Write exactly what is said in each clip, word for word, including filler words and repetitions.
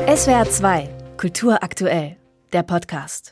S W R zwei, Kultur aktuell, der Podcast.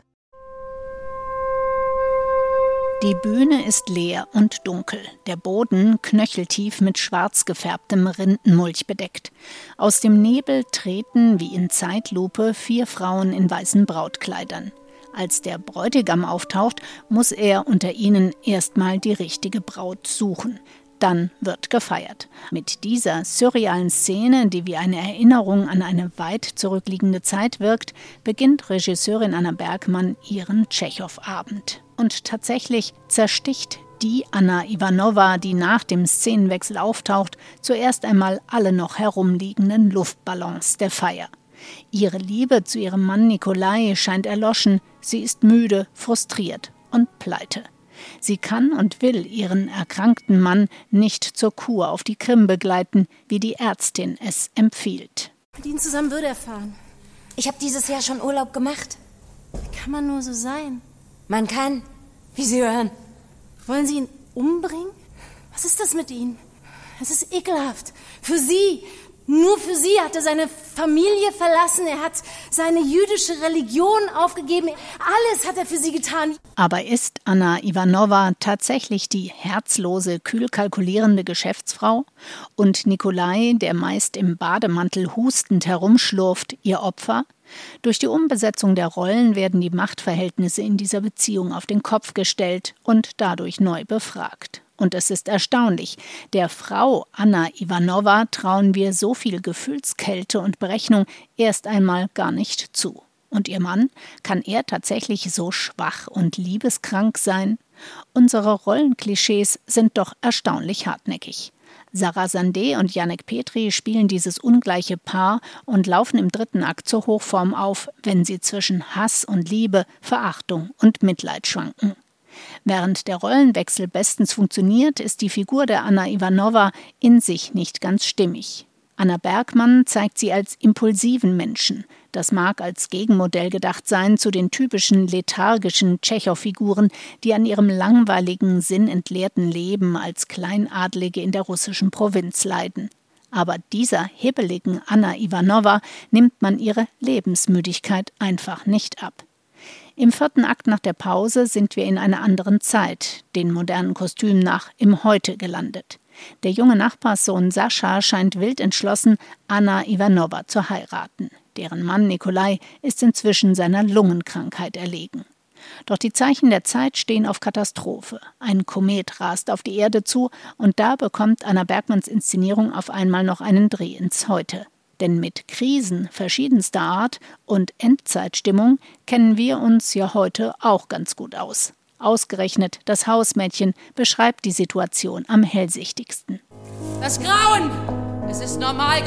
Die Bühne ist leer und dunkel, der Boden knöcheltief mit schwarz gefärbtem Rindenmulch bedeckt. Aus dem Nebel treten, wie in Zeitlupe, vier Frauen in weißen Brautkleidern. Als der Bräutigam auftaucht, muss er unter ihnen erstmal die richtige Braut suchen. Dann wird gefeiert. Mit dieser surrealen Szene, die wie eine Erinnerung an eine weit zurückliegende Zeit wirkt, beginnt Regisseurin Anna Bergmann ihren Tschechow-Abend. Und tatsächlich zersticht die Anna Ivanova, die nach dem Szenenwechsel auftaucht, zuerst einmal alle noch herumliegenden Luftballons der Feier. Ihre Liebe zu ihrem Mann Nikolai scheint erloschen, sie ist müde, frustriert und pleite. Sie kann und will ihren erkrankten Mann nicht zur Kur auf die Krim begleiten, wie die Ärztin es empfiehlt. Mit Ihnen zusammen würde er fahren. Ich habe dieses Jahr schon Urlaub gemacht. Wie kann man nur so sein? Man kann, wie Sie hören. Wollen Sie ihn umbringen? Was ist das mit Ihnen? Es ist ekelhaft. Für Sie. Nur für Sie hat er seine Familie verlassen. Er hat seine jüdische Religion aufgegeben. Alles hat er für Sie getan. Aber ist Anna Ivanova tatsächlich die herzlose, kühl kalkulierende Geschäftsfrau? Und Nikolai, der meist im Bademantel hustend herumschlurft, ihr Opfer? Durch die Umbesetzung der Rollen werden die Machtverhältnisse in dieser Beziehung auf den Kopf gestellt und dadurch neu befragt. Und es ist erstaunlich, der Frau Anna Ivanova trauen wir so viel Gefühlskälte und Berechnung erst einmal gar nicht zu. Und ihr Mann, kann er tatsächlich so schwach und liebeskrank sein? Unsere Rollenklischees sind doch erstaunlich hartnäckig. Sarah Sandé und Janek Petri spielen dieses ungleiche Paar und laufen im dritten Akt zur Hochform auf, wenn sie zwischen Hass und Liebe, Verachtung und Mitleid schwanken. Während der Rollenwechsel bestens funktioniert, ist die Figur der Anna Ivanova in sich nicht ganz stimmig. Anna Bergmann zeigt sie als impulsiven Menschen. Das mag als Gegenmodell gedacht sein zu den typischen lethargischen Tschechow-Figuren, die an ihrem langweiligen, sinnentleerten Leben als Kleinadlige in der russischen Provinz leiden. Aber dieser hibbeligen Anna Ivanova nimmt man ihre Lebensmüdigkeit einfach nicht ab. Im vierten Akt nach der Pause sind wir in einer anderen Zeit, den modernen Kostümen nach im Heute gelandet. Der junge Nachbarssohn Sascha scheint wild entschlossen, Anna Ivanova zu heiraten. Deren Mann Nikolai ist inzwischen seiner Lungenkrankheit erlegen. Doch die Zeichen der Zeit stehen auf Katastrophe. Ein Komet rast auf die Erde zu und da bekommt Anna Bergmanns Inszenierung auf einmal noch einen Dreh ins Heute. Denn mit Krisen verschiedenster Art und Endzeitstimmung kennen wir uns ja heute auch ganz gut aus. Ausgerechnet das Hausmädchen beschreibt die Situation am hellsichtigsten. Das Grauen, es ist normal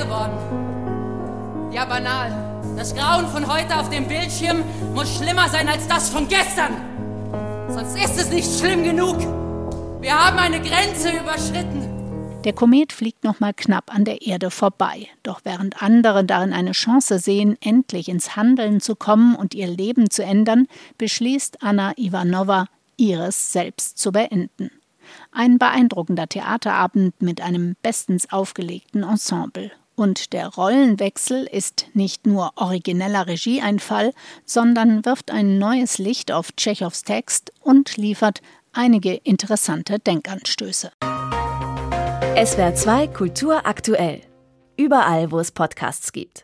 geworden. Ja, banal. Das Grauen von heute auf dem Bildschirm muss schlimmer sein als das von gestern. Sonst ist es nicht schlimm genug. Wir haben eine Grenze überschritten. Der Komet fliegt noch mal knapp an der Erde vorbei. Doch während andere darin eine Chance sehen, endlich ins Handeln zu kommen und ihr Leben zu ändern, beschließt Anna Ivanova, ihres selbst zu beenden. Ein beeindruckender Theaterabend mit einem bestens aufgelegten Ensemble. Und der Rollenwechsel ist nicht nur origineller Regieeinfall, sondern wirft ein neues Licht auf Tschechows Text und liefert einige interessante Denkanstöße. S W R zwei Kultur aktuell. Überall, wo es Podcasts gibt.